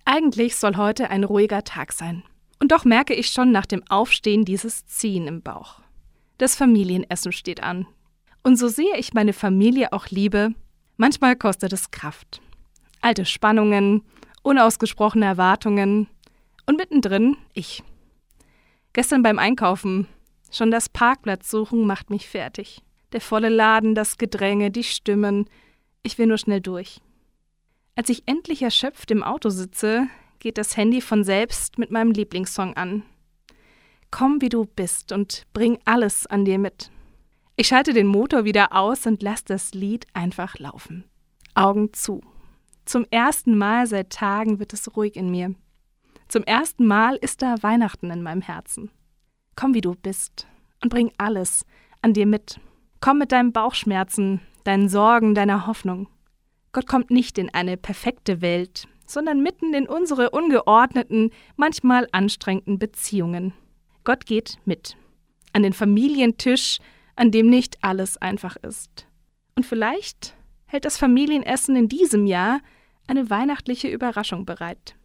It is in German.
Eigentlich soll heute ein ruhiger Tag sein. Und doch merke ich schon nach dem Aufstehen dieses Ziehen im Bauch. Das Familienessen steht an. Und so sehr ich meine Familie auch liebe, manchmal kostet es Kraft. Alte Spannungen, unausgesprochene Erwartungen und mittendrin ich. Gestern beim Einkaufen, schon das Parkplatz suchen macht mich fertig. Der volle Laden, das Gedränge, die Stimmen, ich will nur schnell durch. Als ich endlich erschöpft im Auto sitze, geht das Handy von selbst mit meinem Lieblingssong an. Komm, wie du bist und bring alles an dir mit. Ich schalte den Motor wieder aus und lasse das Lied einfach laufen. Augen zu. Zum ersten Mal seit Tagen wird es ruhig in mir. Zum ersten Mal ist da Weihnachten in meinem Herzen. Komm, wie du bist und bring alles an dir mit. Komm mit deinen Bauchschmerzen, deinen Sorgen, deiner Hoffnung. Gott kommt nicht in eine perfekte Welt, sondern mitten in unsere ungeordneten, manchmal anstrengenden Beziehungen. Gott geht mit. An den Familientisch, an dem nicht alles einfach ist. Und vielleicht hält das Familienessen in diesem Jahr eine weihnachtliche Überraschung bereit.